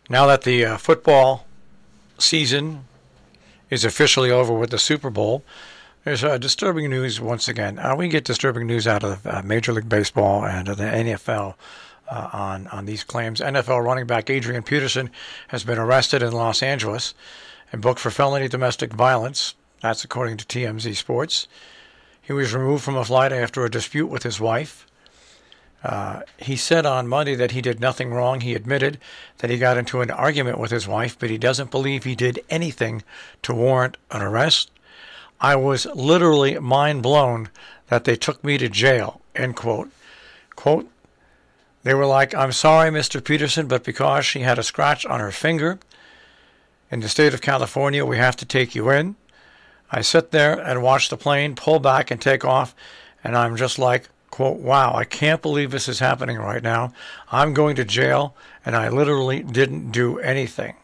Now that the football season is officially over with the Super Bowl, there's disturbing news once again. We get disturbing news out of Major League Baseball and the NFL on these claims. NFL running back Adrian Peterson has been arrested in Los Angeles and booked for felony domestic violence. That's according to TMZ Sports. He was removed from a flight after a dispute with his wife. He said on Monday that he did nothing wrong. He admitted that he got into an argument with his wife, but he doesn't believe he did anything to warrant an arrest. I was literally mind blown that they took me to jail, end quote. Quote, they were like, I'm sorry, Mr. Peterson, but because she had a scratch on her finger in the state of California, we have to take you in. I sit there and watch the plane pull back and take off, and I'm just like, quote, wow, I can't believe this is happening right now. I'm going to jail, and I literally didn't do anything.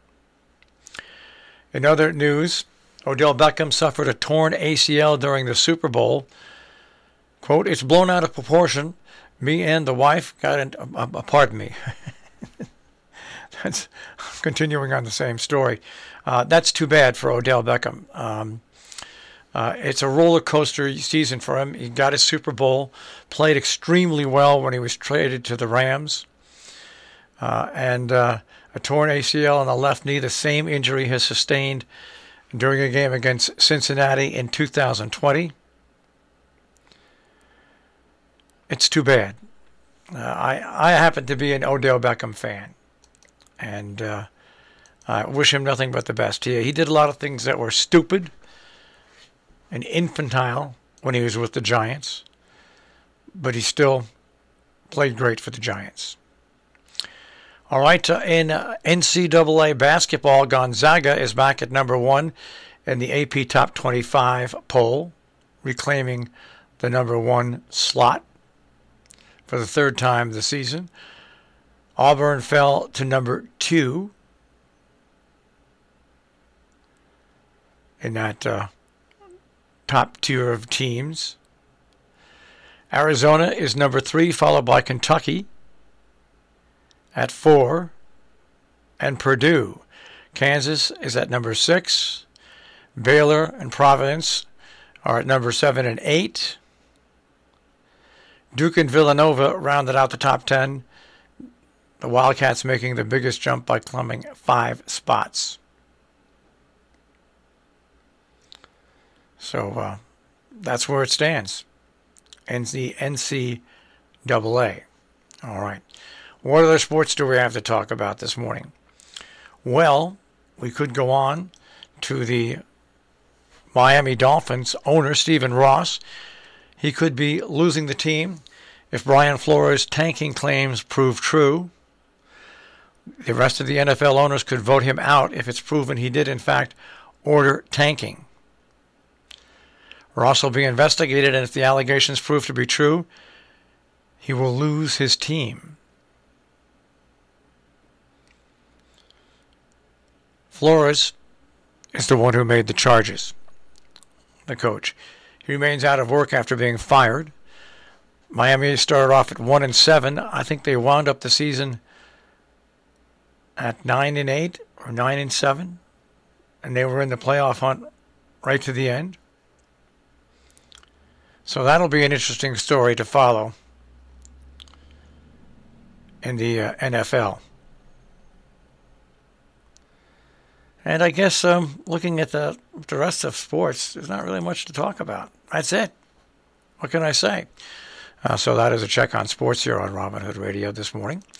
In other news, Odell Beckham suffered a torn ACL during the Super Bowl. Quote, it's blown out of proportion. Me and the wife got in, pardon me. That's continuing on the same story. That's too bad for Odell Beckham. It's a roller coaster season for him. He got his Super Bowl, played extremely well when he was traded to the Rams, and a torn ACL on the left knee, the same injury he has sustained during a game against Cincinnati in 2020. It's too bad. I happen to be an Odell Beckham fan, and I wish him nothing but the best. He did a lot of things that were stupid and infantile when he was with the Giants, but he still played great for the Giants. All right, in NCAA basketball, Gonzaga is back at number 1 in the AP Top 25 poll, reclaiming the number 1 slot for the third time this season. Auburn fell to number 2 in that top tier of teams. Arizona is number 3, followed by Kentucky at 4, and Purdue. Kansas is at number 6. Baylor and Providence are at number 7 and 8. Duke and Villanova rounded out the top 10. The Wildcats making the biggest jump by climbing 5 spots. So that's where it stands in the NCAA. All right. What other sports do we have to talk about this morning? Well, we could go on to the Miami Dolphins owner, Stephen Ross. He could be losing the team if Brian Flores' tanking claims prove true. The rest of the NFL owners could vote him out if it's proven he did, in fact, order tanking. Ross will be investigated, and if the allegations prove to be true, he will lose his team. Flores is the one who made the charges, the coach. He remains out of work after being fired. Miami started off at 1-7. I think they wound up the season at 9-8 or 9-7, and they were in the playoff hunt right to the end. So that'll be an interesting story to follow in the NFL. And I guess looking at the rest of sports, there's not really much to talk about. That's it. What can I say? So that is a check on sports here on Robin Hood Radio this morning.